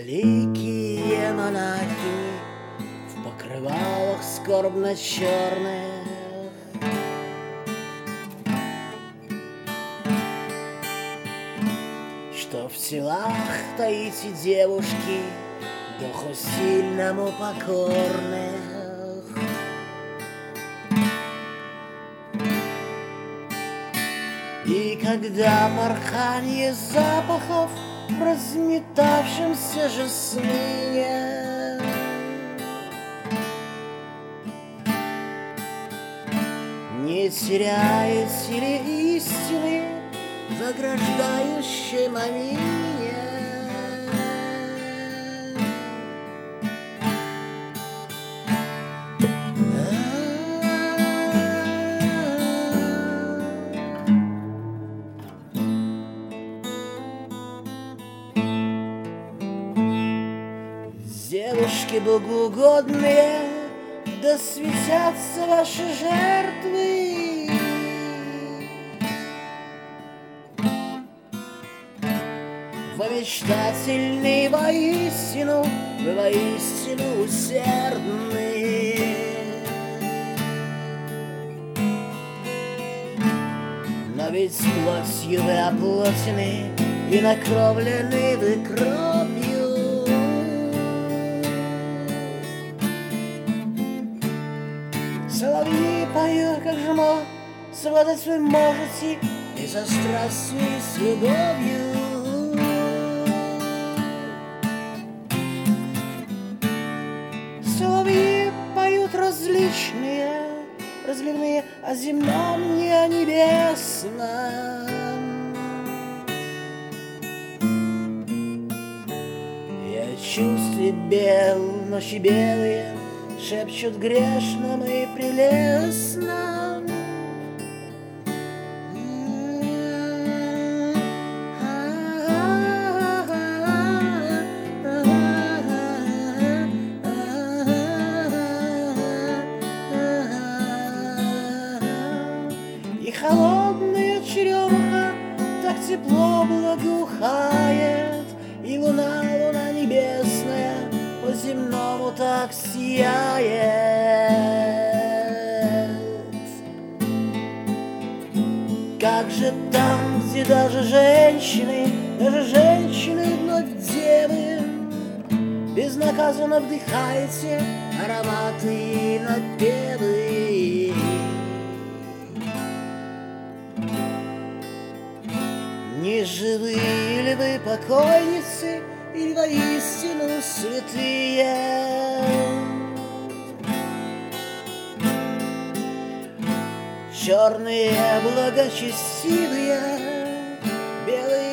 Безликие монахи в покрывалах скорбно-черных, что в телах таите девушки, духу сильному покорных. И когда порханье запахов в разметавшемся жасмине не теряете ли истины в ограждающей мамине? Девушки богоугодные, да светятся ваши жертвы. Вы мечтательны воистину, вы воистину усердны. Но ведь плотью вы оплотены и накровлены вы кровью. Соловьи поют, как жмо, сватать вы можете и со страстью, и с любовью. Соловьи поют различные, разливные о земном, не о небесном. И о чувстве бел, ночи белые шепчут грешным и прелестным. И холодная черемуха так тепло благоухает, и луна, луна небесная, по-земному так сияет. Как же там, где даже женщины вновь девы, безнаказанно вдыхаете ароматы и напевы. Не живы ли вы покойницы, или воистину святые? Черные благочестивые, белые